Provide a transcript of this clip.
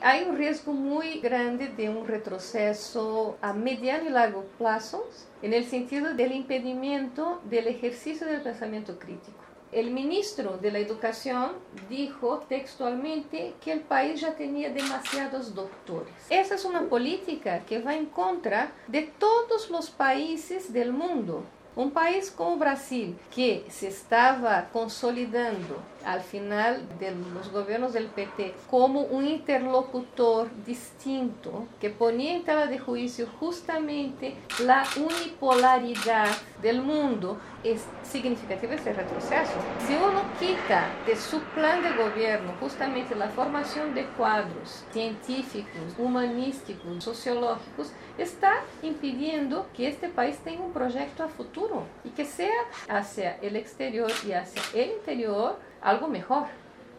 Hay un riesgo muy grande de un retroceso a mediano y largo plazo en el sentido del impedimento del ejercicio del pensamiento crítico. El ministro de la Educación dijo textualmente que el país ya tenía demasiados doctores. Esa es una política que va en contra de todos los países del mundo. Un país como Brasil, que se estaba consolidando al final de los gobiernos del PT como un interlocutor distinto, que ponía en tela de juicio justamente la unipolaridad del mundo, es significativo ese retroceso. Si uno quita de su plan de gobierno justamente la formación de cuadros científicos, humanísticos, sociológicos, está impidiendo que este país tenga un proyecto a futuro y que sea hacia el exterior y hacia el interior algo mejor.